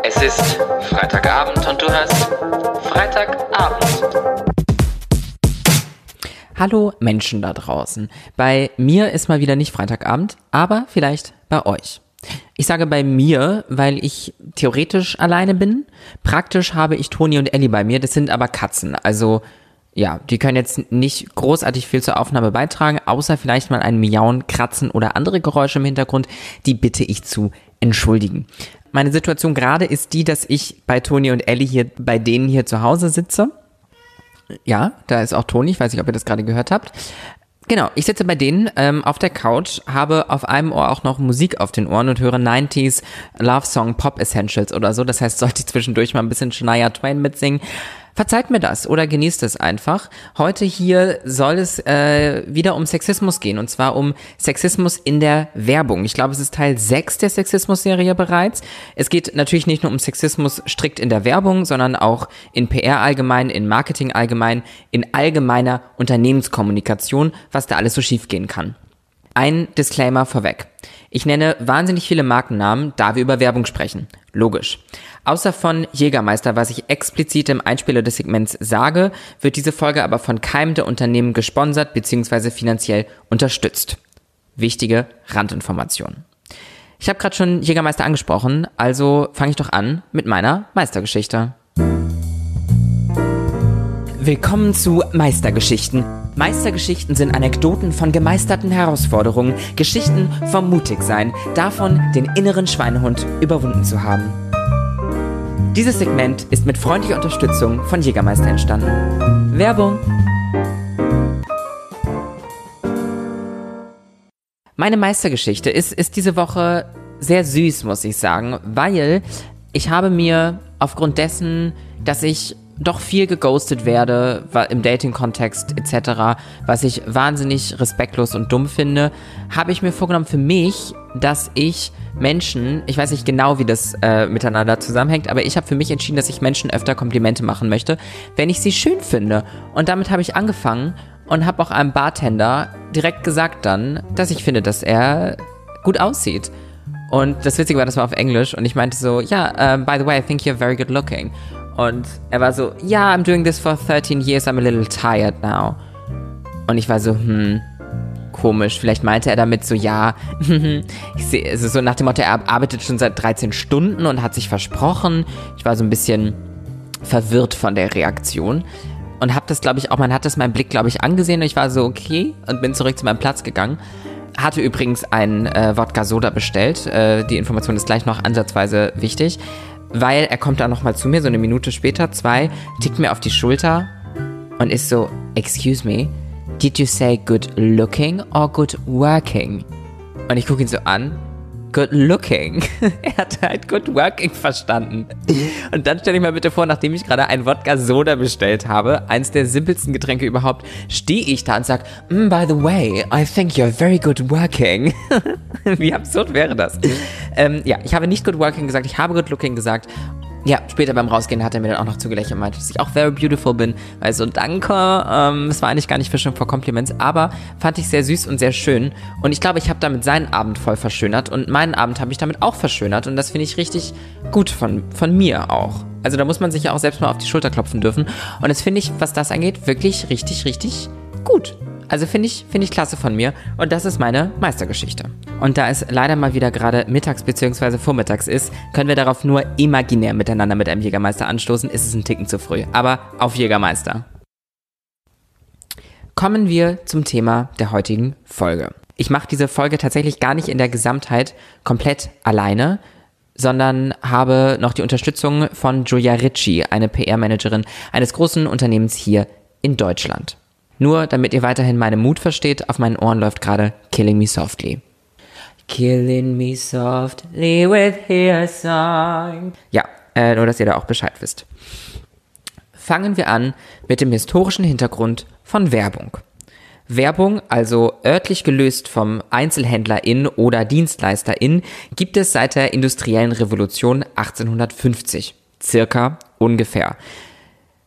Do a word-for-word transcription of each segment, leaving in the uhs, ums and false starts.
Es ist Freitagabend und du hörst Freitagabend. Hallo Menschen da draußen. Bei mir ist mal wieder nicht Freitagabend, aber vielleicht bei euch. Ich sage bei mir, weil ich theoretisch alleine bin. Praktisch habe ich Toni und Elli bei mir, das sind aber Katzen. Also ja, die können jetzt nicht großartig viel zur Aufnahme beitragen, außer vielleicht mal ein Miauen, Kratzen oder andere Geräusche im Hintergrund. Die bitte ich zu entschuldigen. Meine Situation gerade ist die, dass ich bei Toni und Elli hier bei denen hier zu Hause sitze. Ja, da ist auch Toni, ich weiß nicht, ob ihr das gerade gehört habt. Genau, ich sitze bei denen ähm, auf der Couch, habe auf einem Ohr auch noch Musik auf den Ohren und höre neunziger Love Song Pop Essentials oder so. Das heißt, sollte ich zwischendurch mal ein bisschen Shania Twain mitsingen, verzeiht mir das oder genießt es einfach. Heute hier soll es äh, wieder um Sexismus gehen, und zwar um Sexismus in der Werbung. Ich glaube, es ist Teil sechs der Sexismus-Serie bereits. Es geht natürlich nicht nur um Sexismus strikt in der Werbung, sondern auch in P R allgemein, in Marketing allgemein, in allgemeiner Unternehmenskommunikation, was da alles so schief gehen kann. Ein Disclaimer vorweg. Ich nenne wahnsinnig viele Markennamen, da wir über Werbung sprechen. Logisch. Außer von Jägermeister, was ich explizit im Einspieler des Segments sage, wird diese Folge aber von keinem der Unternehmen gesponsert bzw. finanziell unterstützt. Wichtige Randinformation. Ich habe gerade schon Jägermeister angesprochen, also fange ich doch an mit meiner Meistergeschichte. Willkommen zu Meistergeschichten. Meistergeschichten sind Anekdoten von gemeisterten Herausforderungen, Geschichten vom Mutigsein, davon, den inneren Schweinehund überwunden zu haben. Dieses Segment ist mit freundlicher Unterstützung von Jägermeister entstanden. Werbung! Meine Meistergeschichte ist, ist diese Woche sehr süß, muss ich sagen, weil ich habe mir aufgrund dessen, dass ich doch viel geghostet werde im Dating-Kontext et cetera, was ich wahnsinnig respektlos und dumm finde, habe ich mir vorgenommen für mich, dass ich Menschen, ich weiß nicht genau, wie das äh, miteinander zusammenhängt, aber ich habe für mich entschieden, dass ich Menschen öfter Komplimente machen möchte, wenn ich sie schön finde. Und damit habe ich angefangen und habe auch einem Bartender direkt gesagt dann, dass ich finde, dass er gut aussieht. Und das Witzige war, das war auf Englisch und ich meinte so, ja, yeah, uh, by the way, I think you're very good looking. Und er war so, ja, yeah, I'm doing this for thirteen years, I'm a little tired now. Und ich war so, hm, komisch. Vielleicht meinte er damit so, ja, ich sehe, also so nach dem Motto, er arbeitet schon seit dreizehn Stunden und hat sich versprochen. Ich war so ein bisschen verwirrt von der Reaktion und habe das, glaube ich, auch, man hat das meinem Blick, glaube ich, angesehen und ich war so, okay, und bin zurück zu meinem Platz gegangen. Hatte übrigens einen äh, Wodka Soda bestellt. Äh, die Information ist gleich noch ansatzweise wichtig. Weil er kommt dann nochmal zu mir, so eine Minute später, zwei, tickt mir auf die Schulter und ist so, excuse me, did you say good looking or good working? Und ich gucke ihn so an, good looking. Er hat halt good working verstanden. Und dann stell dich mal bitte vor, nachdem ich gerade ein Wodka Soda bestellt habe, eins der simpelsten Getränke überhaupt, stehe ich da und sag, mm, by the way, I think you're very good working. Wie absurd wäre das? ähm, ja, ich habe nicht good working gesagt, ich habe good looking gesagt. Ja, später beim Rausgehen hat er mir dann auch noch zugelächelt und meinte, dass ich auch very beautiful bin. Also danke, ähm, es war eigentlich gar nicht Fishing for Compliments, aber fand ich sehr süß und sehr schön. Und ich glaube, ich habe damit seinen Abend voll verschönert und meinen Abend habe ich damit auch verschönert. Und das finde ich richtig gut von, von mir auch. Also da muss man sich ja auch selbst mal auf die Schulter klopfen dürfen. Und das finde ich, was das angeht, wirklich richtig, richtig gut. Also finde ich, finde ich klasse von mir und das ist meine Meistergeschichte. Und da es leider mal wieder gerade mittags bzw. vormittags ist, können wir darauf nur imaginär miteinander mit einem Jägermeister anstoßen, ist es ein Ticken zu früh. Aber auf Jägermeister. Kommen wir zum Thema der heutigen Folge. Ich mache diese Folge tatsächlich gar nicht in der Gesamtheit komplett alleine, sondern habe noch die Unterstützung von Julia Ritchie, eine P R-Managerin eines großen Unternehmens hier in Deutschland. Nur, damit ihr weiterhin meine Mut versteht, auf meinen Ohren läuft gerade Killing Me Softly. Killing me softly with your song. Ja, äh, nur, dass ihr da auch Bescheid wisst. Fangen wir an mit dem historischen Hintergrund von Werbung. Werbung, also örtlich gelöst vom Einzelhändlerin oder Dienstleisterin, gibt es seit der industriellen Revolution achtzehnhundertfünfzig. Circa, ungefähr.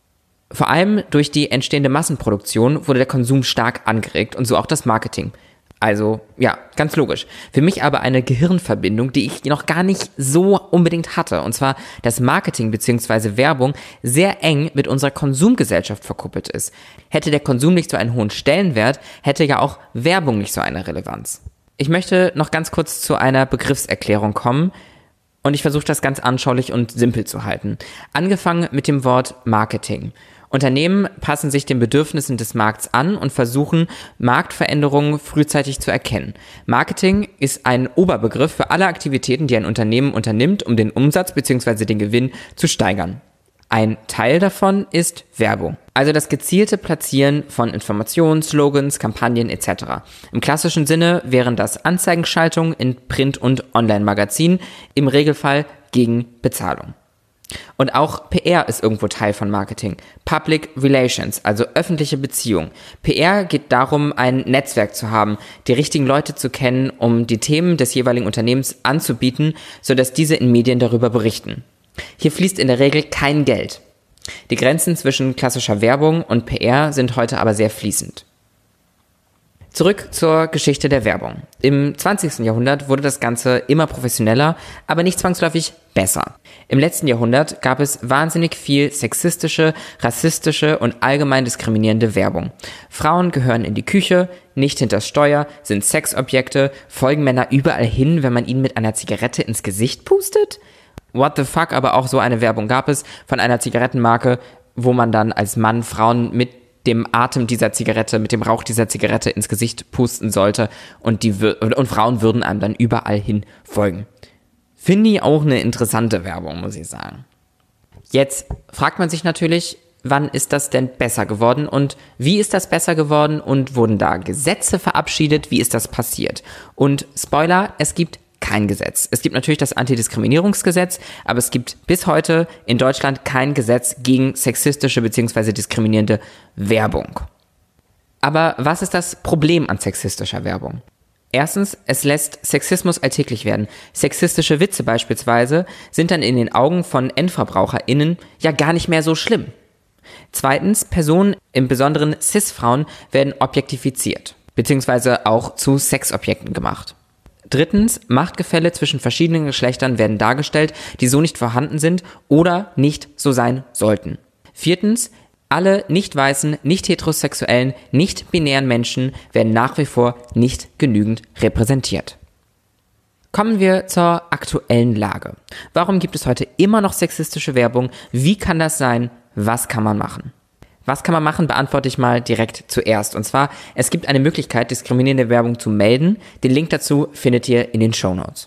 Vor allem durch die entstehende Massenproduktion wurde der Konsum stark angeregt und so auch das Marketing. Also, ja, ganz logisch. Für mich aber eine Gehirnverbindung, die ich noch gar nicht so unbedingt hatte. Und zwar, dass Marketing bzw. Werbung sehr eng mit unserer Konsumgesellschaft verkuppelt ist. Hätte der Konsum nicht so einen hohen Stellenwert, hätte ja auch Werbung nicht so eine Relevanz. Ich möchte noch ganz kurz zu einer Begriffserklärung kommen. Und ich versuche das ganz anschaulich und simpel zu halten. Angefangen mit dem Wort Marketing. Unternehmen passen sich den Bedürfnissen des Markts an und versuchen, Marktveränderungen frühzeitig zu erkennen. Marketing ist ein Oberbegriff für alle Aktivitäten, die ein Unternehmen unternimmt, um den Umsatz bzw. den Gewinn zu steigern. Ein Teil davon ist Werbung, also das gezielte Platzieren von Informationen, Slogans, Kampagnen et cetera. Im klassischen Sinne wären das Anzeigenschaltungen in Print- und Online-Magazinen, im Regelfall gegen Bezahlung. Und auch P R ist irgendwo Teil von Marketing. Public Relations, also öffentliche Beziehung. P R geht darum, ein Netzwerk zu haben, die richtigen Leute zu kennen, um die Themen des jeweiligen Unternehmens anzubieten, sodass diese in Medien darüber berichten. Hier fließt in der Regel kein Geld. Die Grenzen zwischen klassischer Werbung und P R sind heute aber sehr fließend. Zurück zur Geschichte der Werbung. Im zwanzigsten Jahrhundert wurde das Ganze immer professioneller, aber nicht zwangsläufig besser. Im letzten Jahrhundert gab es wahnsinnig viel sexistische, rassistische und allgemein diskriminierende Werbung. Frauen gehören in die Küche, nicht hinters Steuer, sind Sexobjekte, folgen Männer überall hin, wenn man ihnen mit einer Zigarette ins Gesicht pustet? What the fuck, aber auch so eine Werbung gab es von einer Zigarettenmarke, wo man dann als Mann Frauen mit dem Atem dieser Zigarette, mit dem Rauch dieser Zigarette ins Gesicht pusten sollte und die und Frauen würden einem dann überall hin folgen. Finde ich auch eine interessante Werbung, muss ich sagen. Jetzt fragt man sich natürlich, wann ist das denn besser geworden und wie ist das besser geworden und wurden da Gesetze verabschiedet? Wie ist das passiert? Und Spoiler, es gibt kein Gesetz. Es gibt natürlich das Antidiskriminierungsgesetz, aber es gibt bis heute in Deutschland kein Gesetz gegen sexistische bzw. diskriminierende Werbung. Aber was ist das Problem an sexistischer Werbung? Erstens, es lässt Sexismus alltäglich werden. Sexistische Witze beispielsweise sind dann in den Augen von EndverbraucherInnen ja gar nicht mehr so schlimm. Zweitens, Personen, im Besonderen Cis-Frauen, werden objektifiziert, beziehungsweise auch zu Sexobjekten gemacht. Drittens, Machtgefälle zwischen verschiedenen Geschlechtern werden dargestellt, die so nicht vorhanden sind oder nicht so sein sollten. Viertens, alle nicht weißen, nicht heterosexuellen, nicht binären Menschen werden nach wie vor nicht genügend repräsentiert. Kommen wir zur aktuellen Lage. Warum gibt es heute immer noch sexistische Werbung? Wie kann das sein? Was kann man machen? Was kann man machen, beantworte ich mal direkt zuerst. Und zwar, es gibt eine Möglichkeit, diskriminierende Werbung zu melden. Den Link dazu findet ihr in den Shownotes.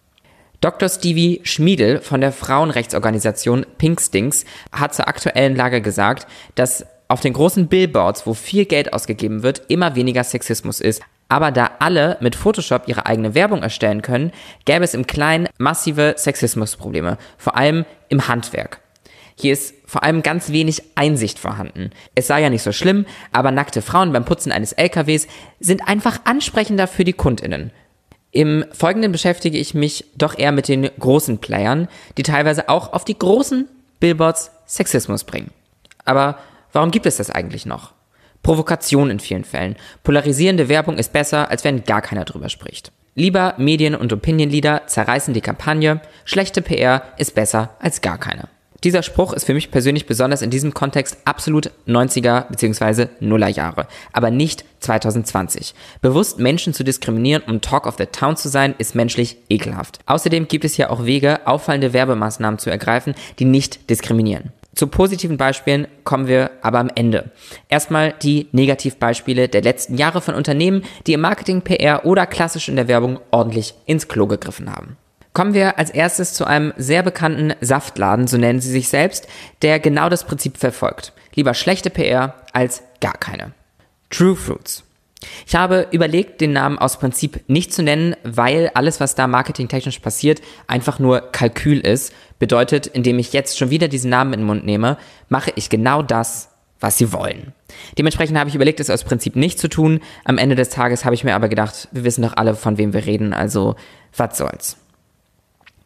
Doktor Stevie Schmiedel von der Frauenrechtsorganisation Pink Stinks hat zur aktuellen Lage gesagt, dass auf den großen Billboards, wo viel Geld ausgegeben wird, immer weniger Sexismus ist. Aber da alle mit Photoshop ihre eigene Werbung erstellen können, gäbe es im Kleinen massive Sexismusprobleme, vor allem im Handwerk. Hier ist vor allem ganz wenig Einsicht vorhanden. Es sei ja nicht so schlimm, aber nackte Frauen beim Putzen eines L K Ws sind einfach ansprechender für die KundInnen. Im Folgenden beschäftige ich mich doch eher mit den großen Playern, die teilweise auch auf die großen Billboards Sexismus bringen. Aber warum gibt es das eigentlich noch? Provokation in vielen Fällen. Polarisierende Werbung ist besser, als wenn gar keiner drüber spricht. Lieber Medien- und Opinion-Leader zerreißen die Kampagne, schlechte P R ist besser als gar keine. Dieser Spruch ist für mich persönlich besonders in diesem Kontext absolut neunziger bzw. Nuller Jahre, aber nicht zwanzig zwanzig. Bewusst Menschen zu diskriminieren, um Talk of the Town zu sein, ist menschlich ekelhaft. Außerdem gibt es hier auch Wege, auffallende Werbemaßnahmen zu ergreifen, die nicht diskriminieren. Zu positiven Beispielen kommen wir aber am Ende. Erstmal die Negativbeispiele der letzten Jahre von Unternehmen, die im Marketing, P R oder klassisch in der Werbung ordentlich ins Klo gegriffen haben. Kommen wir als erstes zu einem sehr bekannten Saftladen, so nennen sie sich selbst, der genau das Prinzip verfolgt. Lieber schlechte P R als gar keine. True Fruits. Ich habe überlegt, den Namen aus Prinzip nicht zu nennen, weil alles, was da marketingtechnisch passiert, einfach nur Kalkül ist. Bedeutet, indem ich jetzt schon wieder diesen Namen in den Mund nehme, mache ich genau das, was sie wollen. Dementsprechend habe ich überlegt, es aus Prinzip nicht zu tun. Am Ende des Tages habe ich mir aber gedacht, wir wissen doch alle, von wem wir reden, also was soll's.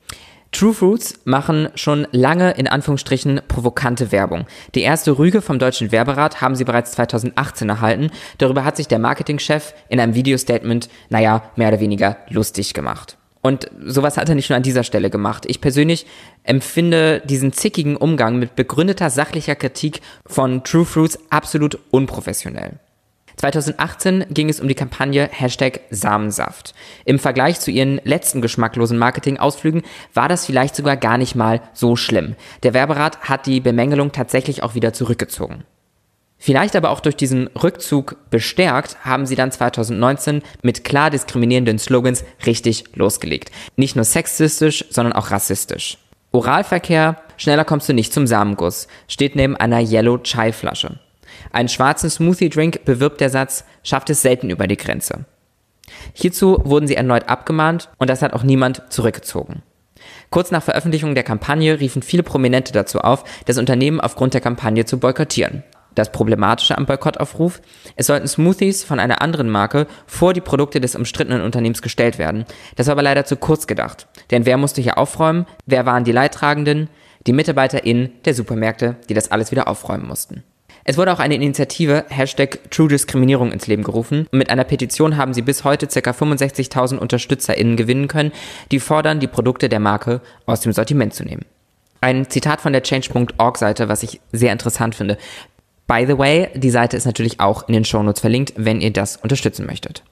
True Fruits machen schon lange in Anführungsstrichen provokante Werbung. Die erste Rüge vom Deutschen Werberat haben sie bereits zweitausendachtzehn erhalten. Darüber hat sich der Marketingchef in einem Videostatement, naja, mehr oder weniger lustig gemacht. Und sowas hat er nicht nur an dieser Stelle gemacht. Ich persönlich empfinde diesen zickigen Umgang mit begründeter sachlicher Kritik von True Fruits absolut unprofessionell. zweitausendachtzehn ging es um die Kampagne Hashtag Samensaft. Im Vergleich zu ihren letzten geschmacklosen Marketingausflügen war das vielleicht sogar gar nicht mal so schlimm. Der Werberat hat die Bemängelung tatsächlich auch wieder zurückgezogen. Vielleicht aber auch durch diesen Rückzug bestärkt, haben sie dann zweitausendneunzehn mit klar diskriminierenden Slogans richtig losgelegt. Nicht nur sexistisch, sondern auch rassistisch. Oralverkehr, schneller kommst du nicht zum Samenguss, steht neben einer Yellow Chai Flasche. Einen schwarzen Smoothie-Drink bewirbt der Satz, schafft es selten über die Grenze. Hierzu wurden sie erneut abgemahnt und das hat auch niemand zurückgezogen. Kurz nach Veröffentlichung der Kampagne riefen viele Prominente dazu auf, das Unternehmen aufgrund der Kampagne zu boykottieren. Das Problematische am Boykottaufruf: Es sollten Smoothies von einer anderen Marke vor die Produkte des umstrittenen Unternehmens gestellt werden. Das war aber leider zu kurz gedacht. Denn wer musste hier aufräumen? Wer waren die Leidtragenden? Die MitarbeiterInnen der Supermärkte, die das alles wieder aufräumen mussten. Es wurde auch eine Initiative, Hashtag True Diskriminierung, ins Leben gerufen. Und mit einer Petition haben sie bis heute ca. fünfundsechzigtausend UnterstützerInnen gewinnen können, die fordern, die Produkte der Marke aus dem Sortiment zu nehmen. Ein Zitat von der change punkt org Seite, was ich sehr interessant finde. By the way, die Seite ist natürlich auch in den Shownotes verlinkt, wenn ihr das unterstützen möchtet.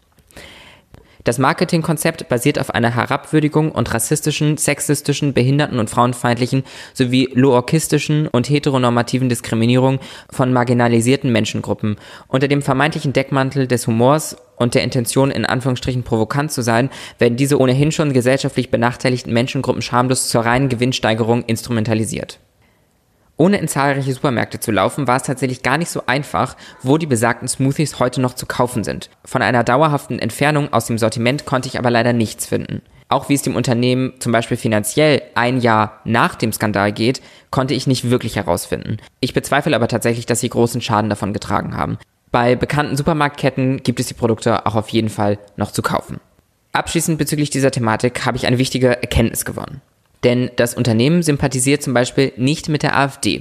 Das Marketingkonzept basiert auf einer herabwürdigung und rassistischen, sexistischen, behinderten- und frauenfeindlichen sowie lookistischen und heteronormativen Diskriminierung von marginalisierten Menschengruppen. Unter dem vermeintlichen Deckmantel des Humors und der Intention, in Anführungsstrichen provokant zu sein, werden diese ohnehin schon gesellschaftlich benachteiligten Menschengruppen schamlos zur reinen Gewinnsteigerung instrumentalisiert. Ohne in zahlreiche Supermärkte zu laufen, war es tatsächlich gar nicht so einfach, wo die besagten Smoothies heute noch zu kaufen sind. Von einer dauerhaften Entfernung aus dem Sortiment konnte ich aber leider nichts finden. Auch wie es dem Unternehmen zum Beispiel finanziell ein Jahr nach dem Skandal geht, konnte ich nicht wirklich herausfinden. Ich bezweifle aber tatsächlich, dass sie großen Schaden davon getragen haben. Bei bekannten Supermarktketten gibt es die Produkte auch auf jeden Fall noch zu kaufen. Abschließend bezüglich dieser Thematik habe ich eine wichtige Erkenntnis gewonnen. Denn das Unternehmen sympathisiert zum Beispiel nicht mit der AfD.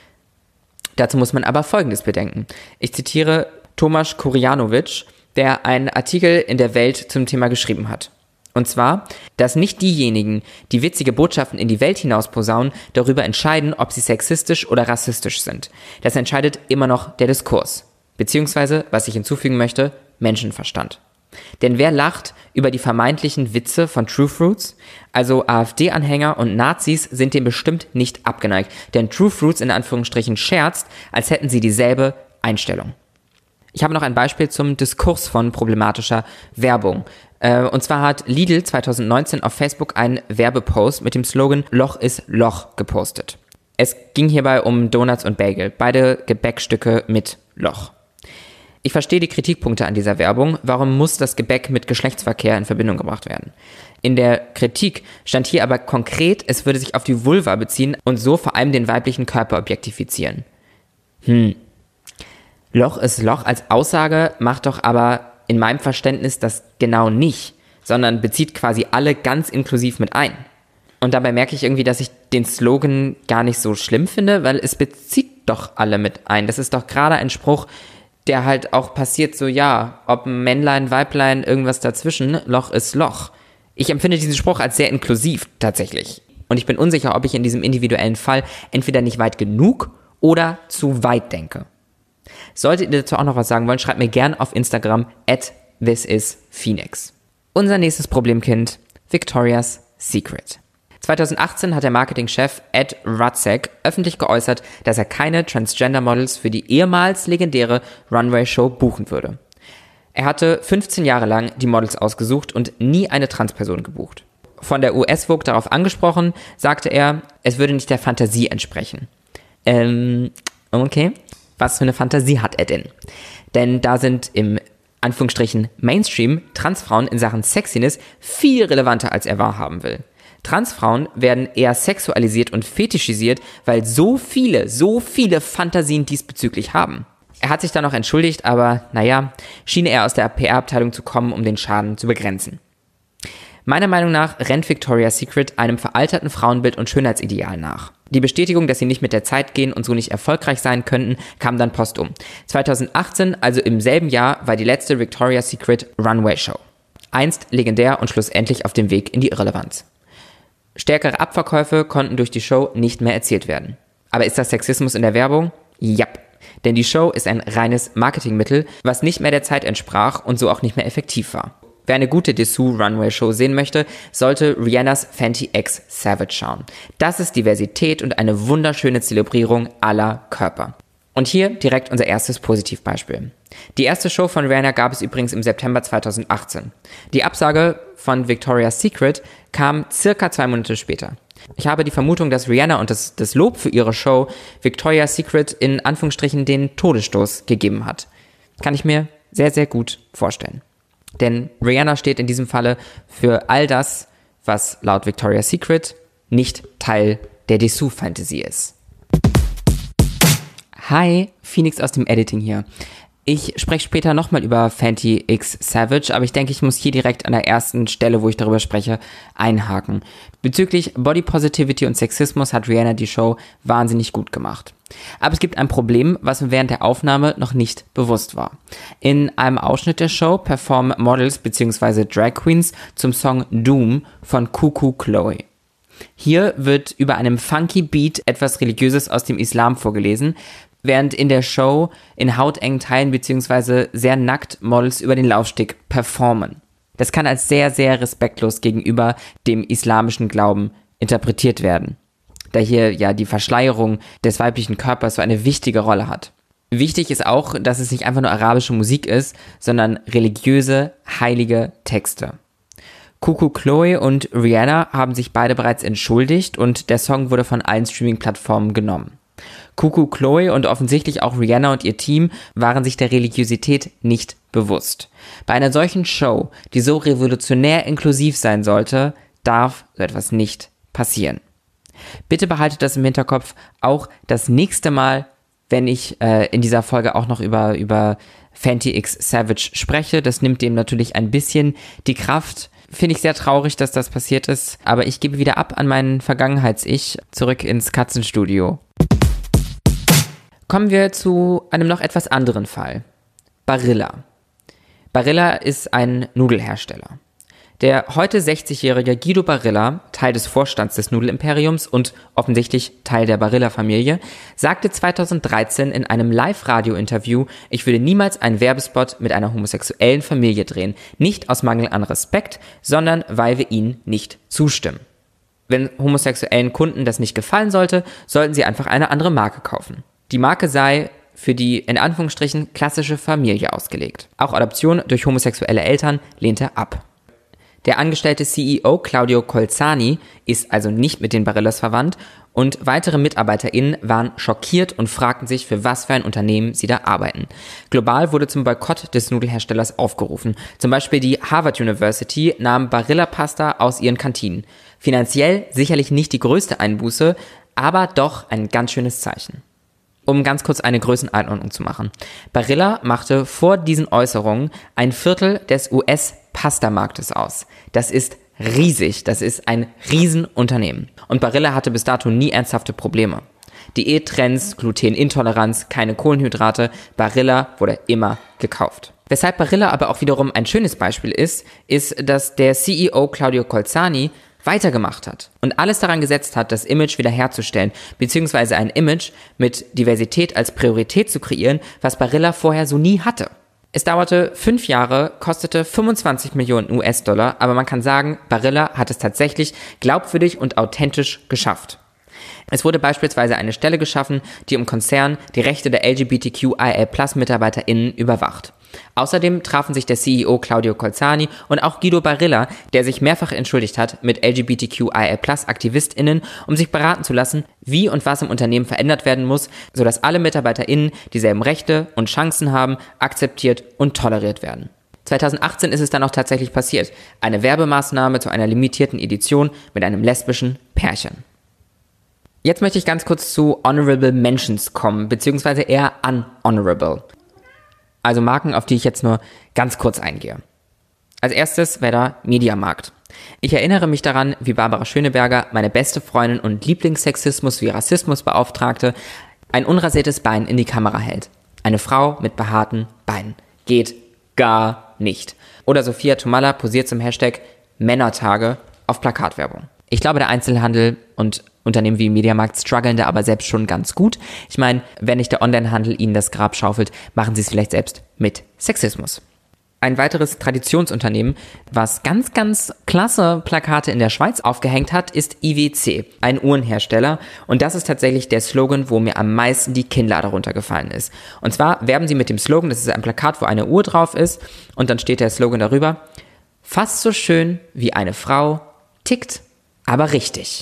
Dazu muss man aber Folgendes bedenken. Ich zitiere Tomasz Kurjanowicz, der einen Artikel in der Welt zum Thema geschrieben hat. Und zwar, dass nicht diejenigen, die witzige Botschaften in die Welt hinaus posaunen, darüber entscheiden, ob sie sexistisch oder rassistisch sind. Das entscheidet immer noch der Diskurs. Beziehungsweise, was ich hinzufügen möchte, Menschenverstand. Denn wer lacht über die vermeintlichen Witze von True Fruits? Also AfD-Anhänger und Nazis sind dem bestimmt nicht abgeneigt. Denn True Fruits in Anführungsstrichen scherzt, als hätten sie dieselbe Einstellung. Ich habe noch ein Beispiel zum Diskurs von problematischer Werbung. Äh, und zwar hat Lidl zweitausendneunzehn auf Facebook einen Werbepost mit dem Slogan Loch ist Loch gepostet. Es ging hierbei um Donuts und Bagel, beide Gebäckstücke mit Loch. Ich verstehe die Kritikpunkte an dieser Werbung. Warum muss das Gebäck mit Geschlechtsverkehr in Verbindung gebracht werden? In der Kritik stand hier aber konkret, es würde sich auf die Vulva beziehen und so vor allem den weiblichen Körper objektifizieren. Hm. Loch ist Loch als Aussage macht doch aber in meinem Verständnis das genau nicht, sondern bezieht quasi alle ganz inklusiv mit ein. Und dabei merke ich irgendwie, dass ich den Slogan gar nicht so schlimm finde, weil es bezieht doch alle mit ein. Das ist doch gerade ein Spruch, der halt auch passiert so, ja, ob Männlein, Weiblein, irgendwas dazwischen, Loch ist Loch. Ich empfinde diesen Spruch als sehr inklusiv, tatsächlich. Und ich bin unsicher, ob ich in diesem individuellen Fall entweder nicht weit genug oder zu weit denke. Solltet ihr dazu auch noch was sagen wollen, schreibt mir gern auf Instagram at thisisphoenix. Unser nächstes Problemkind, Victoria's Secret. zweitausendachtzehn hat der Marketingchef Ed Rutzek öffentlich geäußert, dass er keine Transgender-Models für die ehemals legendäre Runway-Show buchen würde. Er hatte fünfzehn Jahre lang die Models ausgesucht und nie eine Transperson gebucht. Von der U S-Vogue darauf angesprochen, sagte er, es würde nicht der Fantasie entsprechen. Ähm, okay. Was für eine Fantasie hat er denn? Denn da sind im Anführungsstrichen Mainstream Transfrauen in Sachen Sexiness viel relevanter, als er wahrhaben will. Transfrauen werden eher sexualisiert und fetischisiert, weil so viele, so viele Fantasien diesbezüglich haben. Er hat sich dann noch entschuldigt, aber naja, schien er aus der P R-Abteilung zu kommen, um den Schaden zu begrenzen. Meiner Meinung nach rennt Victoria's Secret einem veralterten Frauenbild und Schönheitsideal nach. Die Bestätigung, dass sie nicht mit der Zeit gehen und so nicht erfolgreich sein könnten, kam dann postum. zweitausendachtzehn, also im selben Jahr, war die letzte Victoria's Secret Runway Show. Einst legendär und schlussendlich auf dem Weg in die Irrelevanz. Stärkere Abverkäufe konnten durch die Show nicht mehr erzielt werden. Aber ist das Sexismus in der Werbung? Jap. Denn die Show ist ein reines Marketingmittel, was nicht mehr der Zeit entsprach und so auch nicht mehr effektiv war. Wer eine gute Dessous-Runway-Show sehen möchte, sollte Rihannas Fenty X Savage schauen. Das ist Diversität und eine wunderschöne Zelebrierung aller Körper. Und hier direkt unser erstes Positivbeispiel. Die erste Show von Rihanna gab es übrigens im September zweitausendachtzehn. Die Absage von Victoria's Secret kam circa zwei Monate später. Ich habe die Vermutung, dass Rihanna und das, das Lob für ihre Show Victoria's Secret in Anführungsstrichen den Todesstoß gegeben hat. Kann ich mir sehr, sehr gut vorstellen. Denn Rihanna steht in diesem Falle für all das, was laut Victoria's Secret nicht Teil der Dessous-Fantasie ist. Hi, Phoenix aus dem Editing hier. Ich spreche später nochmal über Fenty X Savage, aber ich denke, ich muss hier direkt an der ersten Stelle, wo ich darüber spreche, einhaken. Bezüglich Body Positivity und Sexismus hat Rihanna die Show wahnsinnig gut gemacht. Aber es gibt ein Problem, was mir während der Aufnahme noch nicht bewusst war. In einem Ausschnitt der Show performen Models bzw. Drag Queens zum Song Doom von Cuckoo Chloe. Hier wird über einem funky Beat etwas Religiöses aus dem Islam vorgelesen, während in der Show in hautengen Teilen bzw. sehr nackt Models über den Laufsteg performen. Das kann als sehr, sehr respektlos gegenüber dem islamischen Glauben interpretiert werden, da hier ja die Verschleierung des weiblichen Körpers so eine wichtige Rolle hat. Wichtig ist auch, dass es nicht einfach nur arabische Musik ist, sondern religiöse, heilige Texte. Cuckoo Chloe und Rihanna haben sich beide bereits entschuldigt und der Song wurde von allen Streaming-Plattformen genommen. Cuckoo Chloe und offensichtlich auch Rihanna und ihr Team waren sich der Religiosität nicht bewusst. Bei einer solchen Show, die so revolutionär inklusiv sein sollte, darf so etwas nicht passieren. Bitte behaltet das im Hinterkopf, auch das nächste Mal, wenn ich äh, in dieser Folge auch noch über, über Fenty X Savage spreche. Das nimmt dem natürlich ein bisschen die Kraft. Finde ich sehr traurig, dass das passiert ist, aber ich gebe wieder ab an meinen Vergangenheits-Ich zurück ins Katzenstudio. Kommen wir zu einem noch etwas anderen Fall. Barilla. Barilla ist ein Nudelhersteller. Der heute sechzigjährige Guido Barilla, Teil des Vorstands des Nudelimperiums und offensichtlich Teil der Barilla-Familie, sagte zweitausenddreizehn in einem Live-Radio-Interview, ich würde niemals einen Werbespot mit einer homosexuellen Familie drehen. Nicht aus Mangel an Respekt, sondern weil wir ihnen nicht zustimmen. Wenn homosexuellen Kunden das nicht gefallen sollte, sollten sie einfach eine andere Marke kaufen. Die Marke sei für die, in Anführungsstrichen, klassische Familie ausgelegt. Auch Adoption durch homosexuelle Eltern lehnte er ab. Der angestellte C E O Claudio Colzani ist also nicht mit den Barillas verwandt und weitere MitarbeiterInnen waren schockiert und fragten sich, für was für ein Unternehmen sie da arbeiten. Global wurde zum Boykott des Nudelherstellers aufgerufen. Zum Beispiel die Harvard University nahm Barilla-Pasta aus ihren Kantinen. Finanziell sicherlich nicht die größte Einbuße, aber doch ein ganz schönes Zeichen. Um ganz kurz eine Größeneinordnung zu machen. Barilla machte vor diesen Äußerungen ein Viertel des U S-Pasta-Marktes aus. Das ist riesig, das ist ein Riesenunternehmen. Und Barilla hatte bis dato nie ernsthafte Probleme. Diättrends, Glutenintoleranz, keine Kohlenhydrate, Barilla wurde immer gekauft. Weshalb Barilla aber auch wiederum ein schönes Beispiel ist, ist, dass der C E O Claudio Colzani weitergemacht hat und alles daran gesetzt hat, das Image wiederherzustellen, beziehungsweise ein Image mit Diversität als Priorität zu kreieren, was Barilla vorher so nie hatte. Es dauerte fünf Jahre, kostete fünfundzwanzig Millionen U S-Dollar, aber man kann sagen, Barilla hat es tatsächlich glaubwürdig und authentisch geschafft. Es wurde beispielsweise eine Stelle geschaffen, die im Konzern die Rechte der L G B T Q I A Plus MitarbeiterInnen überwacht. Außerdem trafen sich der C E O Claudio Colzani und auch Guido Barilla, der sich mehrfach entschuldigt hat, mit L G B T Q I A Plus AktivistInnen, um sich beraten zu lassen, wie und was im Unternehmen verändert werden muss, sodass alle MitarbeiterInnen dieselben Rechte und Chancen haben, akzeptiert und toleriert werden. zweitausendachtzehn ist es dann auch tatsächlich passiert. Eine Werbemaßnahme zu einer limitierten Edition mit einem lesbischen Pärchen. Jetzt möchte ich ganz kurz zu Honorable Mentions kommen, beziehungsweise eher unhonorable. Also Marken, auf die ich jetzt nur ganz kurz eingehe. Als erstes wäre da Mediamarkt. Ich erinnere mich daran, wie Barbara Schöneberger, meine beste Freundin und Lieblingssexismus- wie Rassismusbeauftragte, ein unrasiertes Bein in die Kamera hält. Eine Frau mit behaarten Beinen. Geht gar nicht. Oder Sophia Tomalla posiert zum Hashtag Männertage auf Plakatwerbung. Ich glaube, der Einzelhandel und Unternehmen wie Mediamarkt strugglen da aber selbst schon ganz gut. Ich meine, wenn nicht der Onlinehandel ihnen das Grab schaufelt, machen sie es vielleicht selbst mit Sexismus. Ein weiteres Traditionsunternehmen, was ganz, ganz klasse Plakate in der Schweiz aufgehängt hat, ist I W C, ein Uhrenhersteller. Und das ist tatsächlich der Slogan, wo mir am meisten die Kinnlade runtergefallen ist. Und zwar werben sie mit dem Slogan, das ist ein Plakat, wo eine Uhr drauf ist. Und dann steht der Slogan darüber: Fast so schön wie eine Frau, tickt, aber richtig.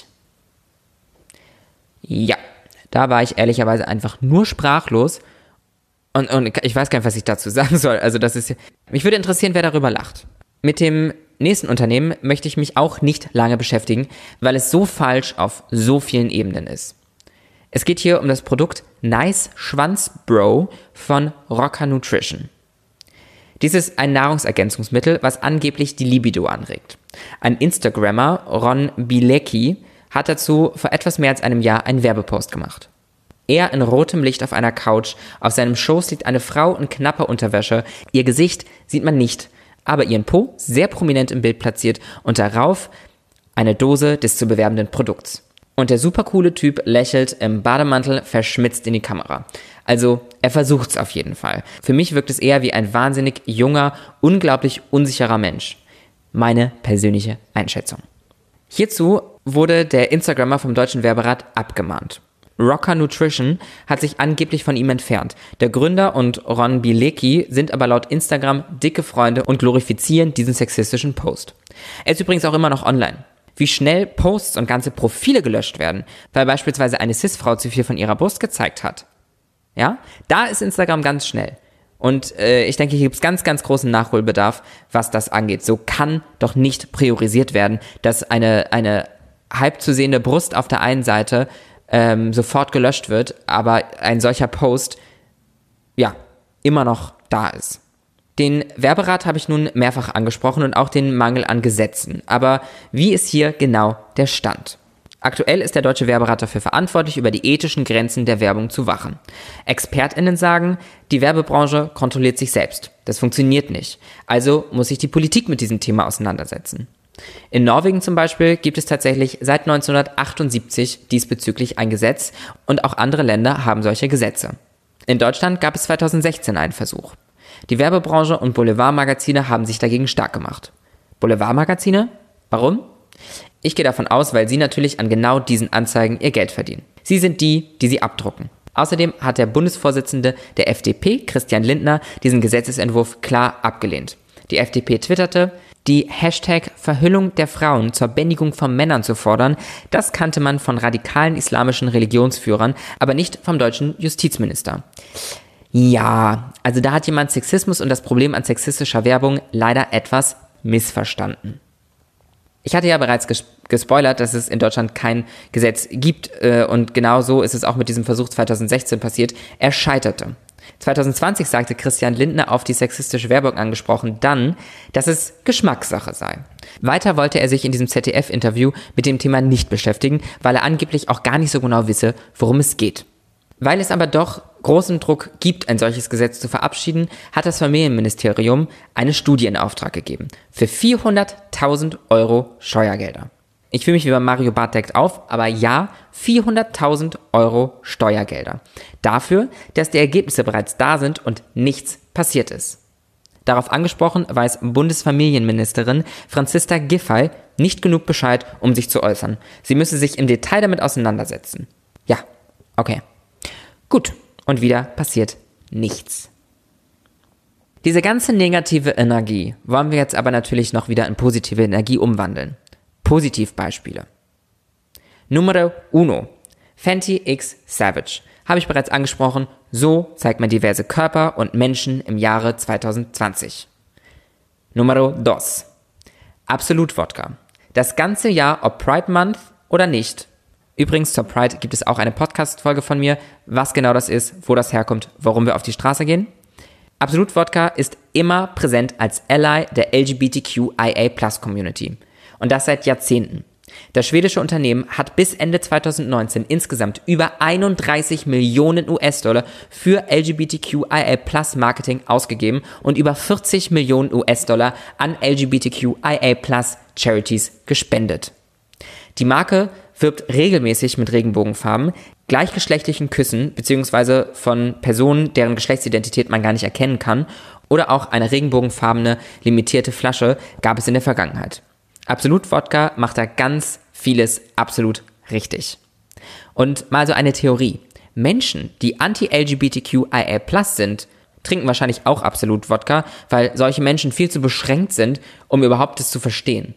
Ja, da war ich ehrlicherweise einfach nur sprachlos. Und, und ich weiß gar nicht, was ich dazu sagen soll. Also das ist, mich würde interessieren, wer darüber lacht. Mit dem nächsten Unternehmen möchte ich mich auch nicht lange beschäftigen, weil es so falsch auf so vielen Ebenen ist. Es geht hier um das Produkt Nice Schwanz Bro von Rocker Nutrition. Dies ist ein Nahrungsergänzungsmittel, was angeblich die Libido anregt. Ein Instagrammer, Ron Bilecki, hat dazu vor etwas mehr als einem Jahr einen Werbepost gemacht. Er in rotem Licht auf einer Couch, auf seinem Schoß liegt eine Frau in knapper Unterwäsche, ihr Gesicht sieht man nicht, aber ihren Po sehr prominent im Bild platziert und darauf eine Dose des zu bewerbenden Produkts. Und der supercoole Typ lächelt im Bademantel verschmitzt in die Kamera. Also er versucht's auf jeden Fall. Für mich wirkt es eher wie ein wahnsinnig junger, unglaublich unsicherer Mensch. Meine persönliche Einschätzung. Hierzu wurde der Instagrammer vom Deutschen Werberat abgemahnt. Rocker Nutrition hat sich angeblich von ihm entfernt. Der Gründer und Ron Bilecki sind aber laut Instagram dicke Freunde und glorifizieren diesen sexistischen Post. Er ist übrigens auch immer noch online. Wie schnell Posts und ganze Profile gelöscht werden, weil beispielsweise eine Cis-Frau zu viel von ihrer Brust gezeigt hat. Ja, da ist Instagram ganz schnell. Und äh, ich denke, hier gibt es ganz, ganz großen Nachholbedarf, was das angeht. So kann doch nicht priorisiert werden, dass eine, eine halb zu sehende Brust auf der einen Seite ähm, sofort gelöscht wird, aber ein solcher Post, ja, immer noch da ist. Den Werberat habe ich nun mehrfach angesprochen und auch den Mangel an Gesetzen. Aber wie ist hier genau der Stand? Aktuell ist der Deutsche Werberat dafür verantwortlich, über die ethischen Grenzen der Werbung zu wachen. ExpertInnen sagen, die Werbebranche kontrolliert sich selbst. Das funktioniert nicht. Also muss sich die Politik mit diesem Thema auseinandersetzen. In Norwegen zum Beispiel gibt es tatsächlich seit neunzehnhundertachtundsiebzig diesbezüglich ein Gesetz und auch andere Länder haben solche Gesetze. In Deutschland gab es zweitausendsechzehn einen Versuch. Die Werbebranche und Boulevardmagazine haben sich dagegen stark gemacht. Boulevardmagazine? Warum? Ich gehe davon aus, weil sie natürlich an genau diesen Anzeigen ihr Geld verdienen. Sie sind die, die sie abdrucken. Außerdem hat der Bundesvorsitzende der F D P, Christian Lindner, diesen Gesetzesentwurf klar abgelehnt. Die F D P twitterte, die Hashtag Verhüllung der Frauen zur Bändigung von Männern zu fordern, das kannte man von radikalen islamischen Religionsführern, aber nicht vom deutschen Justizminister. Ja, also da hat jemand Sexismus und das Problem an sexistischer Werbung leider etwas missverstanden. Ich hatte ja bereits ges- gespoilert, dass es in Deutschland kein Gesetz gibt äh, und genau so ist es auch mit diesem Versuch zweitausendsechzehn passiert. Er scheiterte. zweitausendzwanzig sagte Christian Lindner auf die sexistische Werbung angesprochen dann, dass es Geschmackssache sei. Weiter wollte er sich in diesem Z D F-Interview mit dem Thema nicht beschäftigen, weil er angeblich auch gar nicht so genau wisse, worum es geht. Weil es aber doch großen Druck gibt, ein solches Gesetz zu verabschieden, hat das Familienministerium eine Studie in Auftrag gegeben. Für vierhunderttausend Euro Steuergelder. Ich fühle mich wie bei Mario Barth deckt auf, aber ja, vierhunderttausend Euro Steuergelder. Dafür, dass die Ergebnisse bereits da sind und nichts passiert ist. Darauf angesprochen weiß Bundesfamilienministerin Franziska Giffey nicht genug Bescheid, um sich zu äußern. Sie müsse sich im Detail damit auseinandersetzen. Ja, okay. Gut, und wieder passiert nichts. Diese ganze negative Energie wollen wir jetzt aber natürlich noch wieder in positive Energie umwandeln. Positivbeispiele. Numero uno. Fenty X Savage. Habe ich bereits angesprochen, so zeigt man diverse Körper und Menschen im Jahre zweitausendzwanzig. Numero dos. Absolut Wodka. Das ganze Jahr, ob Pride Month oder nicht. Übrigens, zur Pride gibt es auch eine Podcast-Folge von mir, was genau das ist, wo das herkommt, warum wir auf die Straße gehen. Absolut Wodka ist immer präsent als Ally der L G B T Q I A Plus Community. Und das seit Jahrzehnten. Das schwedische Unternehmen hat bis Ende zwanzig neunzehn insgesamt über einunddreißig Millionen U S-Dollar für L G B T Q I A Plus Marketing ausgegeben und über vierzig Millionen U S-Dollar an L G B T Q I A Plus Charities gespendet. Die Marke wirbt regelmäßig mit Regenbogenfarben, gleichgeschlechtlichen Küssen bzw. von Personen, deren Geschlechtsidentität man gar nicht erkennen kann, oder auch eine regenbogenfarbene limitierte Flasche gab es in der Vergangenheit. Absolut Wodka macht da ganz vieles absolut richtig. Und mal so eine Theorie. Menschen, die anti-L G B T Q I A plus sind, trinken wahrscheinlich auch Absolut Wodka, weil solche Menschen viel zu beschränkt sind, um überhaupt es zu verstehen.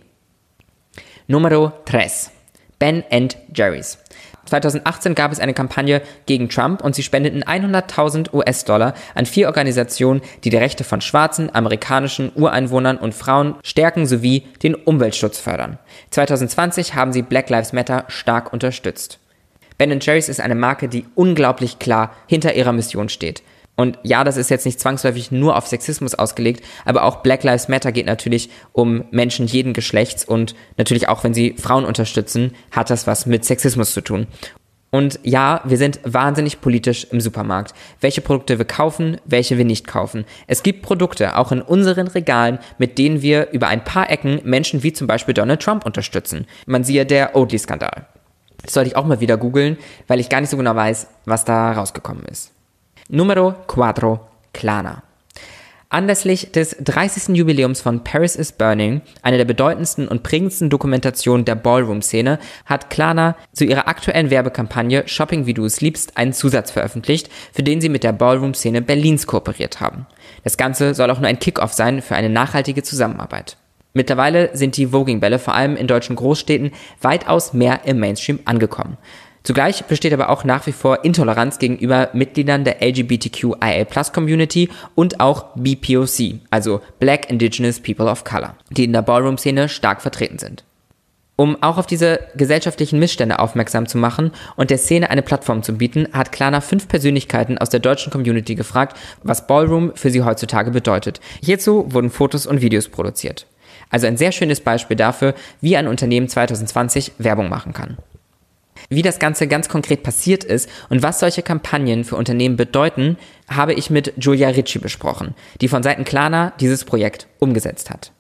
Numero tres. Ben and Jerry's. zwanzig achtzehn gab es eine Kampagne gegen Trump und sie spendeten hunderttausend U S-Dollar an vier Organisationen, die die Rechte von schwarzen, amerikanischen Ureinwohnern und Frauen stärken sowie den Umweltschutz fördern. zwanzig zwanzig haben sie Black Lives Matter stark unterstützt. Ben and Jerry's ist eine Marke, die unglaublich klar hinter ihrer Mission steht. Und ja, das ist jetzt nicht zwangsläufig nur auf Sexismus ausgelegt, aber auch Black Lives Matter geht natürlich um Menschen jeden Geschlechts und natürlich auch, wenn sie Frauen unterstützen, hat das was mit Sexismus zu tun. Und ja, wir sind wahnsinnig politisch im Supermarkt. Welche Produkte wir kaufen, welche wir nicht kaufen. Es gibt Produkte, auch in unseren Regalen, mit denen wir über ein paar Ecken Menschen wie zum Beispiel Donald Trump unterstützen. Man siehe der Oatly-Skandal. Das sollte ich auch mal wieder googeln, weil ich gar nicht so genau weiß, was da rausgekommen ist. Numero cuatro, Klarna. Anlässlich des dreißigsten Jubiläums von Paris is Burning, einer der bedeutendsten und prägendsten Dokumentationen der Ballroom-Szene, hat Klarna zu ihrer aktuellen Werbekampagne Shopping wie du es liebst einen Zusatz veröffentlicht, für den sie mit der Ballroom-Szene Berlins kooperiert haben. Das Ganze soll auch nur ein Kick-Off sein für eine nachhaltige Zusammenarbeit. Mittlerweile sind die Voging-Bälle vor allem in deutschen Großstädten weitaus mehr im Mainstream angekommen. Zugleich besteht aber auch nach wie vor Intoleranz gegenüber Mitgliedern der L G B T Q I A plus Community und auch B P O C, also Black Indigenous People of Color, die in der Ballroom-Szene stark vertreten sind. Um auch auf diese gesellschaftlichen Missstände aufmerksam zu machen und der Szene eine Plattform zu bieten, hat Klarna fünf Persönlichkeiten aus der deutschen Community gefragt, was Ballroom für sie heutzutage bedeutet. Hierzu wurden Fotos und Videos produziert. Also ein sehr schönes Beispiel dafür, wie ein Unternehmen zwanzig zwanzig Werbung machen kann. Wie das Ganze ganz konkret passiert ist und was solche Kampagnen für Unternehmen bedeuten, habe ich mit Julia Ritchie besprochen, die von Seiten Klarna dieses Projekt umgesetzt hat.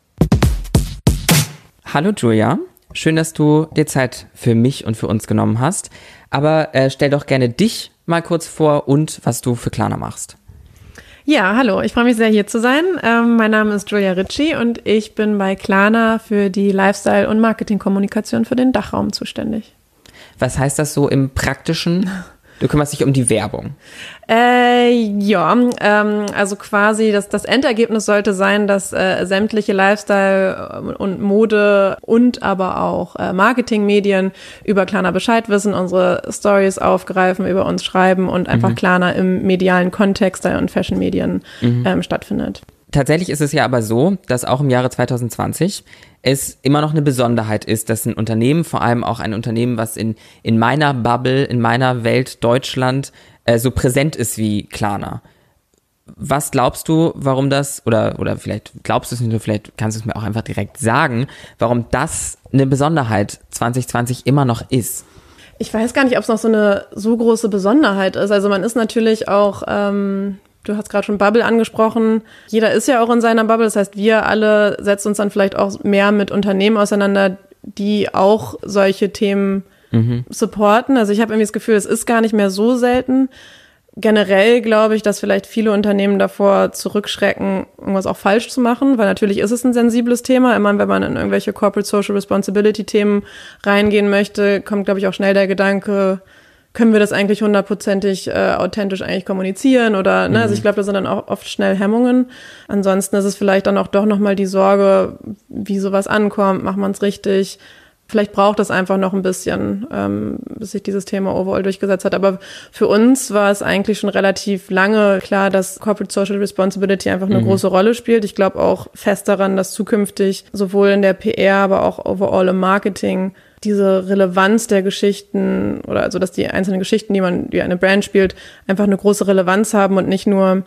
Hallo Julia, schön, dass du dir Zeit für mich und für uns genommen hast, aber äh, stell doch gerne dich mal kurz vor und was du für Klarna machst. Ja, hallo, ich freue mich sehr, hier zu sein. Ähm, mein Name ist Julia Ritchie und ich bin bei Klarna für die Lifestyle- und Marketingkommunikation für den Dachraum zuständig. Was heißt das so im Praktischen? Du kümmerst dich um die Werbung. Äh, ja, ähm, also quasi das, das Endergebnis sollte sein, dass äh, sämtliche Lifestyle- und Mode und aber auch äh, Marketingmedien über Klarna Bescheid wissen, unsere Stories aufgreifen, über uns schreiben und einfach mhm. Klarna im medialen Kontext und Fashion-Medien mhm. ähm, stattfindet. Tatsächlich ist es ja aber so, dass auch im Jahre zwanzig zwanzig es immer noch eine Besonderheit ist, dass ein Unternehmen, vor allem auch ein Unternehmen, was in, in meiner Bubble, in meiner Welt Deutschland äh, so präsent ist wie Klarna. Was glaubst du, warum das, oder, oder vielleicht glaubst du es nicht nur, vielleicht kannst du es mir auch einfach direkt sagen, warum das eine Besonderheit zwanzig zwanzig immer noch ist? Ich weiß gar nicht, ob es noch so eine so große Besonderheit ist. Also man ist natürlich auch... Ähm Du hast gerade schon Bubble angesprochen. Jeder ist ja auch in seiner Bubble. Das heißt, wir alle setzen uns dann vielleicht auch mehr mit Unternehmen auseinander, die auch solche Themen mhm. supporten. Also ich habe irgendwie das Gefühl, es ist gar nicht mehr so selten. Generell glaube ich, dass vielleicht viele Unternehmen davor zurückschrecken, irgendwas auch falsch zu machen, weil natürlich ist es ein sensibles Thema. Immer wenn man in irgendwelche Corporate Social Responsibility Themen reingehen möchte, kommt, glaube ich, auch schnell der Gedanke, können wir das eigentlich hundertprozentig äh, authentisch eigentlich kommunizieren oder, ne, mhm. also ich glaube, da sind dann auch oft schnell Hemmungen. Ansonsten ist es vielleicht dann auch doch nochmal die Sorge, wie sowas ankommt, macht man es richtig. Vielleicht braucht es einfach noch ein bisschen, ähm, bis sich dieses Thema overall durchgesetzt hat. Aber für uns war es eigentlich schon relativ lange klar, dass Corporate Social Responsibility einfach eine mhm. große Rolle spielt. Ich glaube auch fest daran, dass zukünftig sowohl in der P R, aber auch overall im Marketing diese Relevanz der Geschichten oder also, dass die einzelnen Geschichten, die man, die eine Brand spielt, einfach eine große Relevanz haben und nicht nur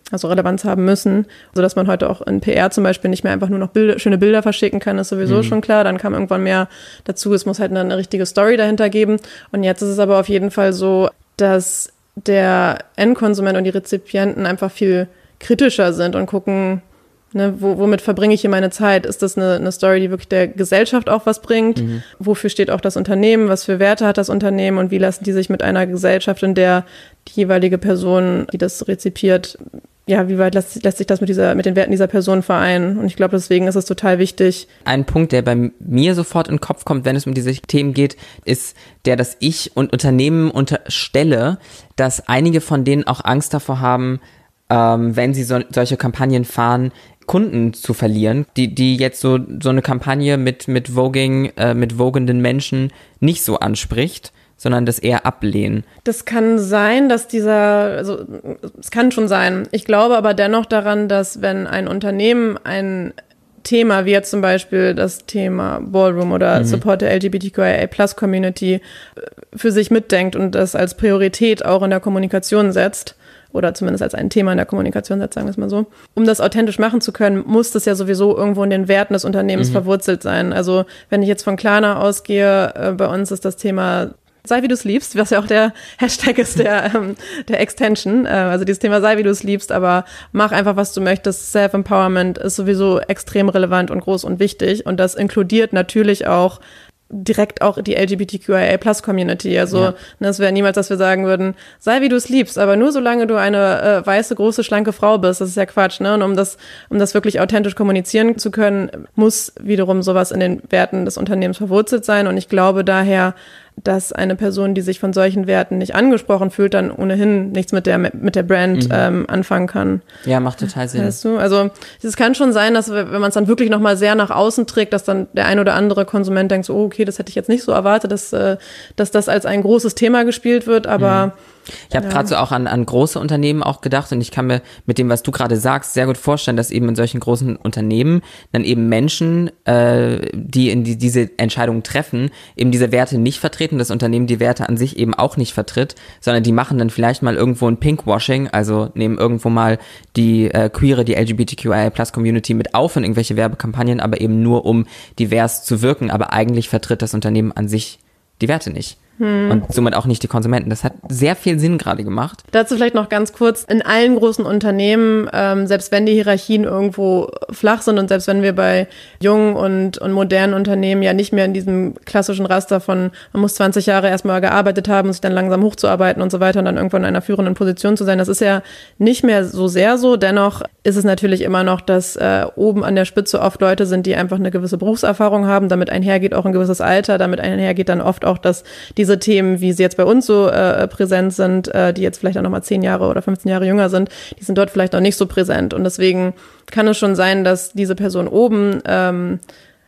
also Relevanz haben müssen, sodass man heute auch in P R zum Beispiel nicht mehr einfach nur noch Bilder, schöne Bilder verschicken kann, ist sowieso mhm. schon klar. Dann kam irgendwann mehr dazu, es muss halt eine, eine richtige Story dahinter geben. Und jetzt ist es aber auf jeden Fall so, dass der Endkonsument und die Rezipienten einfach viel kritischer sind und gucken, ne, wo, womit verbringe ich hier meine Zeit? Ist das eine, eine Story, die wirklich der Gesellschaft auch was bringt? Mhm. Wofür steht auch das Unternehmen? Was für Werte hat das Unternehmen? Und wie lassen die sich mit einer Gesellschaft, in der die jeweilige Person, die das rezipiert, ja, wie weit lässt, lässt sich das mit dieser, mit den Werten dieser Person vereinen? Und ich glaube, deswegen ist es total wichtig. Ein Punkt, der bei mir sofort in den Kopf kommt, wenn es um diese Themen geht, ist der, dass ich und Unternehmen unterstelle, dass einige von denen auch Angst davor haben, ähm, wenn sie so, solche Kampagnen fahren, Kunden zu verlieren, die die jetzt so so eine Kampagne mit mit Voging, äh, mit vogenden Menschen nicht so anspricht, sondern das eher ablehnen. Das kann sein, dass dieser, also es kann schon sein. Ich glaube aber dennoch daran, dass wenn ein Unternehmen ein Thema, wie jetzt zum Beispiel das Thema Ballroom oder mhm. Support der L G B T Q I A Plus Community für sich mitdenkt und das als Priorität auch in der Kommunikation setzt, oder zumindest als ein Thema in der Kommunikation setzt, sagen wir es mal so. Um das authentisch machen zu können, muss das ja sowieso irgendwo in den Werten des Unternehmens mhm. verwurzelt sein. Also wenn ich jetzt von Klarna ausgehe, äh, bei uns ist das Thema sei wie du es liebst, was ja auch der Hashtag ist der, ähm, der Extension, äh, also dieses Thema sei wie du es liebst, aber mach einfach, was du möchtest. Self-Empowerment ist sowieso extrem relevant und groß und wichtig und das inkludiert natürlich auch direkt auch die L G B T Q I A Plus Community. Also ja. ne, es wäre niemals, dass wir sagen würden, sei wie du es liebst, aber nur solange du eine äh, weiße, große, schlanke Frau bist. Das ist ja Quatsch, ne? Und um das, um das wirklich authentisch kommunizieren zu können, muss wiederum sowas in den Werten des Unternehmens verwurzelt sein. Und ich glaube daher, dass eine Person, die sich von solchen Werten nicht angesprochen fühlt, dann ohnehin nichts mit der mit der Brand mhm. ähm, anfangen kann. Ja, macht total Sinn. Weißt du? Also es kann schon sein, dass wenn man es dann wirklich nochmal sehr nach außen trägt, dass dann der ein oder andere Konsument denkt, so, oh, okay, das hätte ich jetzt nicht so erwartet, dass, äh, dass das als ein großes Thema gespielt wird, aber mhm. Ich habe ja. gerade so auch an, an große Unternehmen auch gedacht und ich kann mir mit dem, was du gerade sagst, sehr gut vorstellen, dass eben in solchen großen Unternehmen dann eben Menschen, äh, die in die, diese Entscheidungen treffen, eben diese Werte nicht vertreten, das Unternehmen die Werte an sich eben auch nicht vertritt, sondern die machen dann vielleicht mal irgendwo ein Pinkwashing, also nehmen irgendwo mal die äh, queere, die L G B T Q I A Plus Community mit auf in irgendwelche Werbekampagnen, aber eben nur um divers zu wirken, aber eigentlich vertritt das Unternehmen an sich die Werte nicht. Hm. Und somit auch nicht die Konsumenten. Das hat sehr viel Sinn gerade gemacht. Dazu vielleicht noch ganz kurz, in allen großen Unternehmen, ähm, selbst wenn die Hierarchien irgendwo flach sind und selbst wenn wir bei jungen und, und modernen Unternehmen ja nicht mehr in diesem klassischen Raster von, man muss zwanzig Jahre erstmal gearbeitet haben, sich dann langsam hochzuarbeiten und so weiter und dann irgendwann in einer führenden Position zu sein, das ist ja nicht mehr so sehr so. Dennoch ist es natürlich immer noch, dass äh, oben an der Spitze oft Leute sind, die einfach eine gewisse Berufserfahrung haben, damit einhergeht auch ein gewisses Alter, damit einhergeht dann oft auch, dass diese Themen, wie sie jetzt bei uns so äh, präsent sind, äh, die jetzt vielleicht auch nochmal zehn Jahre oder fünfzehn Jahre jünger sind, die sind dort vielleicht noch nicht so präsent. Und deswegen kann es schon sein, dass diese Personen oben ähm,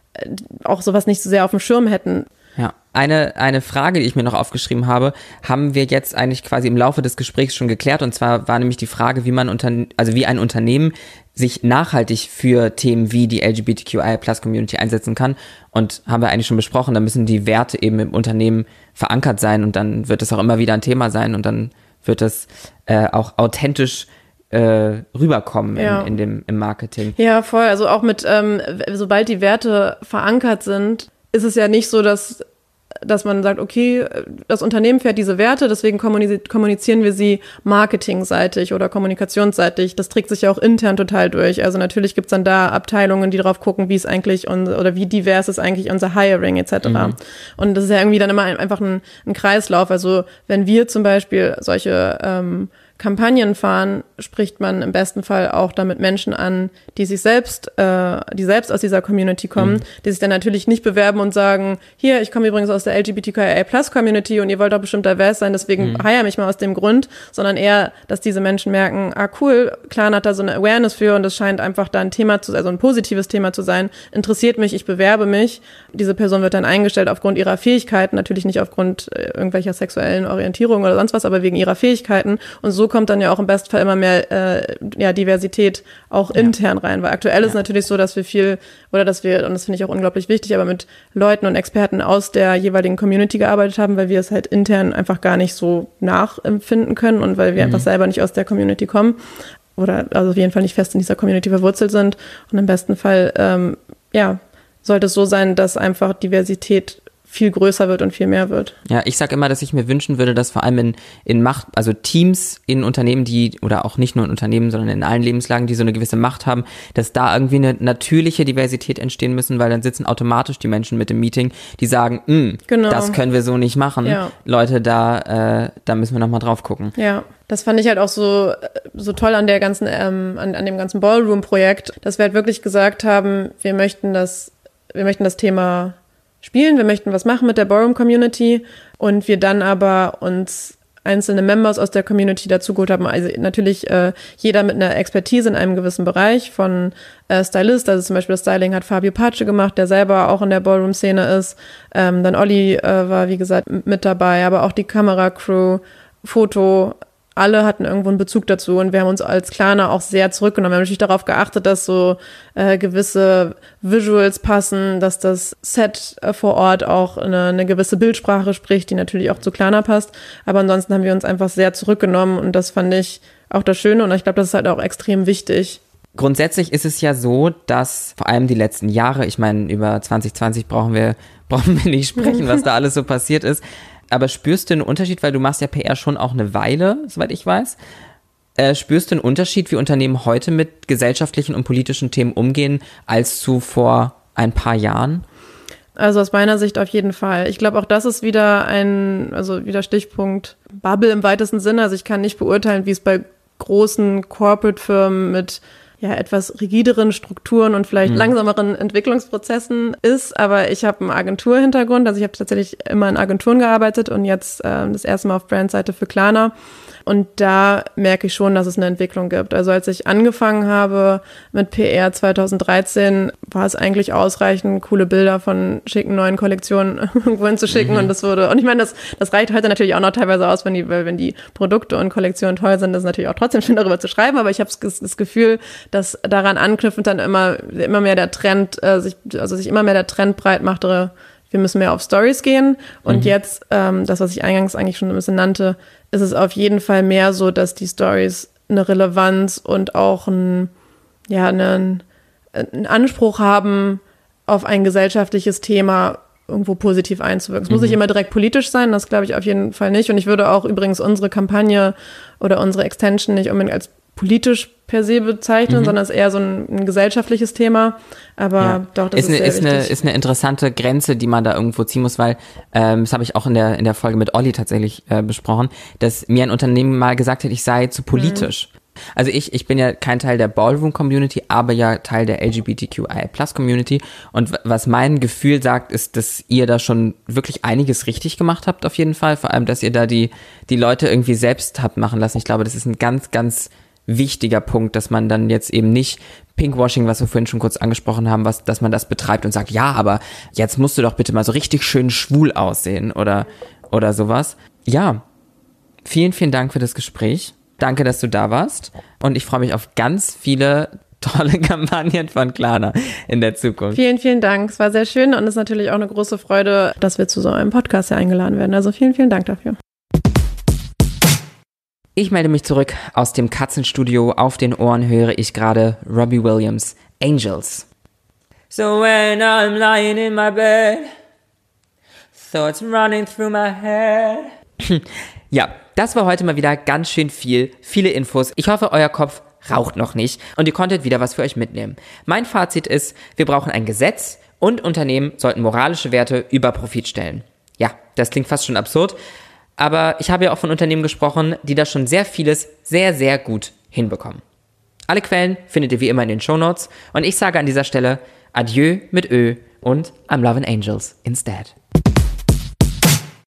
auch sowas nicht so sehr auf dem Schirm hätten. Ja, eine eine Frage, die ich mir noch aufgeschrieben habe, haben wir jetzt eigentlich quasi im Laufe des Gesprächs schon geklärt. Und zwar war nämlich die Frage, wie man unter, also wie ein Unternehmen sich nachhaltig für Themen wie die L G B T Q I A Plus Community einsetzen kann. Und haben wir eigentlich schon besprochen, da müssen die Werte eben im Unternehmen verankert sein und dann wird es auch immer wieder ein Thema sein und dann wird es äh, auch authentisch äh, rüberkommen ja. in, in dem, im Marketing. Ja, voll. Also auch mit, ähm, sobald die Werte verankert sind, ist es ja nicht so, dass dass man sagt, okay, das Unternehmen fährt diese Werte, deswegen kommunizieren wir sie marketingseitig oder kommunikationsseitig. Das trägt sich ja auch intern total durch. Also natürlich gibt's dann da Abteilungen, die drauf gucken, wie es eigentlich unser, oder wie divers ist eigentlich unser Hiring et cetera. Mhm. Und das ist ja irgendwie dann immer einfach ein, ein Kreislauf. Also wenn wir zum Beispiel solche ähm, Kampagnen fahren, spricht man im besten Fall auch damit Menschen an, die sich selbst, äh, die selbst aus dieser Community kommen, mhm. die sich dann natürlich nicht bewerben und sagen, hier, ich komme übrigens aus der L G B T Q I A Plus Community und ihr wollt doch bestimmt divers sein, deswegen mhm. hire mich mal aus dem Grund, sondern eher, dass diese Menschen merken, ah cool, Klarna hat da so eine Awareness für und es scheint einfach da ein Thema zu, also ein positives Thema zu sein, interessiert mich, ich bewerbe mich. Diese Person wird dann eingestellt aufgrund ihrer Fähigkeiten, natürlich nicht aufgrund äh, irgendwelcher sexuellen Orientierung oder sonst was, aber wegen ihrer Fähigkeiten und so kommt dann ja auch im besten Fall immer mehr äh, ja, Diversität auch ja. intern rein, weil aktuell ja. ist natürlich so, dass wir viel, oder dass wir, und das finde ich auch unglaublich wichtig, aber mit Leuten und Experten aus der jeweiligen Community gearbeitet haben, weil wir es halt intern einfach gar nicht so nachempfinden können und weil wir mhm. einfach selber nicht aus der Community kommen. oder also auf jeden Fall nicht fest in dieser Community verwurzelt sind. Und im besten Fall, ähm, ja, sollte es so sein, dass einfach Diversität viel größer wird und viel mehr wird. Ja, ich sage immer, dass ich mir wünschen würde, dass vor allem in, in Macht, also Teams in Unternehmen, die, oder auch nicht nur in Unternehmen, sondern in allen Lebenslagen, die so eine gewisse Macht haben, dass da irgendwie eine natürliche Diversität entstehen müssen, weil dann sitzen automatisch die Menschen mit im Meeting, die sagen, genau. das können wir so nicht machen. Ja. Leute, da, äh, da müssen wir nochmal drauf gucken. Ja, das fand ich halt auch so, so toll an der ganzen, ähm, an, an dem ganzen Ballroom-Projekt, dass wir halt wirklich gesagt haben, wir möchten das, wir möchten das Thema spielen, wir möchten was machen mit der Ballroom-Community und wir dann aber uns einzelne Members aus der Community dazugeholt haben. Also natürlich äh, jeder mit einer Expertise in einem gewissen Bereich von äh, Stylist, also zum Beispiel das Styling hat Fabio Pace gemacht, der selber auch in der Ballroom-Szene ist. Ähm, dann Olli äh, war, wie gesagt, mit dabei, aber auch die Kameracrew, Foto, alle hatten irgendwo einen Bezug dazu und wir haben uns als Klarna auch sehr zurückgenommen. Wir haben natürlich darauf geachtet, dass so äh, gewisse Visuals passen, dass das Set äh, vor Ort auch eine, eine gewisse Bildsprache spricht, die natürlich auch zu Klarna passt. Aber ansonsten haben wir uns einfach sehr zurückgenommen und das fand ich auch das Schöne und ich glaube, das ist halt auch extrem wichtig. Grundsätzlich ist es ja so, dass vor allem die letzten Jahre, ich meine, über zwanzig zwanzig brauchen wir, brauchen wir nicht sprechen, was da alles so passiert ist. Aber spürst du einen Unterschied, weil du machst ja P R schon auch eine Weile, soweit ich weiß. Äh, spürst du einen Unterschied, wie Unternehmen heute mit gesellschaftlichen und politischen Themen umgehen, als zu vor ein paar Jahren? Also aus meiner Sicht auf jeden Fall. Ich glaube, auch das ist wieder ein, also wieder Stichpunkt Bubble im weitesten Sinne. Also ich kann nicht beurteilen, wie es bei großen Corporate-Firmen mit ja etwas rigideren Strukturen und vielleicht mhm. langsameren Entwicklungsprozessen ist, aber ich habe einen Agenturhintergrund, also ich habe tatsächlich immer in Agenturen gearbeitet und jetzt äh, das erste Mal auf Brandseite für Klarna und da merke ich schon, dass es eine Entwicklung gibt. Also als ich angefangen habe mit P R zwanzig dreizehn, war es eigentlich ausreichend, coole Bilder von schicken neuen Kollektionen irgendwo hinzuschicken mhm. und das wurde, und ich meine, das das reicht heute natürlich auch noch teilweise aus, wenn die, wenn die Produkte und Kollektionen toll sind, das ist natürlich auch trotzdem schön darüber zu schreiben, aber ich habe das Gefühl, dass daran anknüpfend dann immer immer mehr der Trend, äh, sich, also sich immer mehr der Trend breit machte, wir müssen mehr auf Stories gehen. Und mhm. jetzt, ähm, das, was ich eingangs eigentlich schon ein bisschen nannte, ist es auf jeden Fall mehr so, dass die Stories eine Relevanz und auch ein, ja, einen, einen Anspruch haben, auf ein gesellschaftliches Thema irgendwo positiv einzuwirken. Es mhm. muss nicht immer direkt politisch sein, das glaube ich auf jeden Fall nicht. Und ich würde auch übrigens unsere Kampagne oder unsere Extension nicht unbedingt als politisch per se bezeichnen, mhm. sondern es ist eher so ein, ein gesellschaftliches Thema. Aber ja. doch, das ist, ist, eine, sehr ist, wichtig. eine, ist eine interessante Grenze, die man da irgendwo ziehen muss, weil ähm, das habe ich auch in der in der Folge mit Olli tatsächlich äh, besprochen, dass mir ein Unternehmen mal gesagt hat, ich sei zu politisch. Mhm. Also ich ich bin ja kein Teil der Ballroom-Community, aber ja Teil der L G B T Q I plus Community. Und w- was mein Gefühl sagt, ist, dass ihr da schon wirklich einiges richtig gemacht habt auf jeden Fall. Vor allem, dass ihr da die die Leute irgendwie selbst habt machen lassen. Ich glaube, das ist ein ganz, ganz wichtiger Punkt, dass man dann jetzt eben nicht Pinkwashing, was wir vorhin schon kurz angesprochen haben, was, dass man das betreibt und sagt, ja, aber jetzt musst du doch bitte mal so richtig schön schwul aussehen oder, oder sowas. Ja, vielen, vielen Dank für das Gespräch. Danke, dass du da warst und ich freue mich auf ganz viele tolle Kampagnen von Klarna in der Zukunft. Vielen, vielen Dank. Es war sehr schön und es ist natürlich auch eine große Freude, dass wir zu so einem Podcast hier eingeladen werden. Also vielen, vielen Dank dafür. Ich melde mich zurück aus dem Katzenstudio. Auf den Ohren höre ich gerade Robbie Williams, Angels. So when I'm lying in my bed, thoughts running through my head. Ja, das war heute mal wieder ganz schön viel, viele Infos. Ich hoffe, euer Kopf raucht noch nicht und ihr konntet wieder was für euch mitnehmen. Mein Fazit ist, wir brauchen ein Gesetz und Unternehmen sollten moralische Werte über Profit stellen. Ja, das klingt fast schon absurd. Aber ich habe ja auch von Unternehmen gesprochen, die da schon sehr vieles sehr, sehr gut hinbekommen. Alle Quellen findet ihr wie immer in den Shownotes. Und ich sage an dieser Stelle Adieu mit Ö und I'm loving Angels instead.